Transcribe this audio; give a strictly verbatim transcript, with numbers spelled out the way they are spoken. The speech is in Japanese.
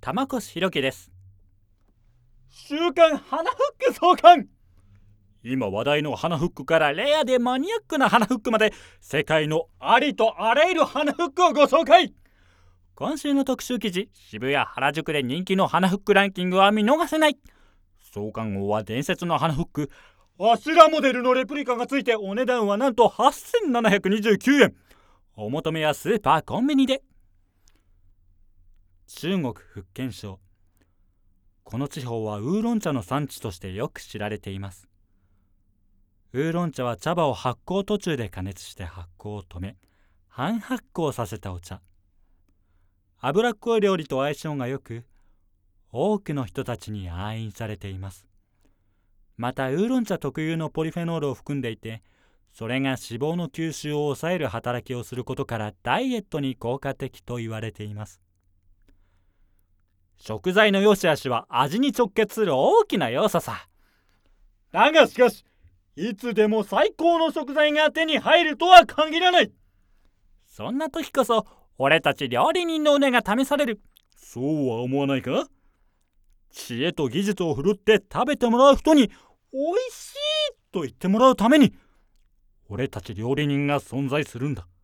玉越弘樹です。 週刊花フック創刊。 今話題の花フックからレアでマニアックな花フックまで、世界のありとあらゆる花フックをご紹介。 今週の特集記事、渋谷原宿で人気の花フックランキングは見逃せない。創刊号は伝説の花フック、 アシュラモデルのレプリカがついて、お値段はなんとはっせんななひゃくにじゅうきゅうえん。 お求めはスーパーコンビニで。中国福建省、この地方はウーロン茶の産地としてよく知られています。ウーロン茶は茶葉を発酵途中で加熱して発酵を止め、半発酵させたお茶。脂っこい料理と相性がよく、多くの人たちに愛飲されています。またウーロン茶特有のポリフェノールを含んでいて、それが脂肪の吸収を抑える働きをすることからダイエットに効果的と言われています。食材の良し悪しは味に直結する大きな要素さ。 だがしかし、いつでも最高の食材が手に入るとは限らない。 そんな時こそ俺たち料理人の腕が試される。 そうは思わないか？知恵と技術を振るって食べてもらう人においしいと言ってもらうために、俺たち料理人が存在するんだ。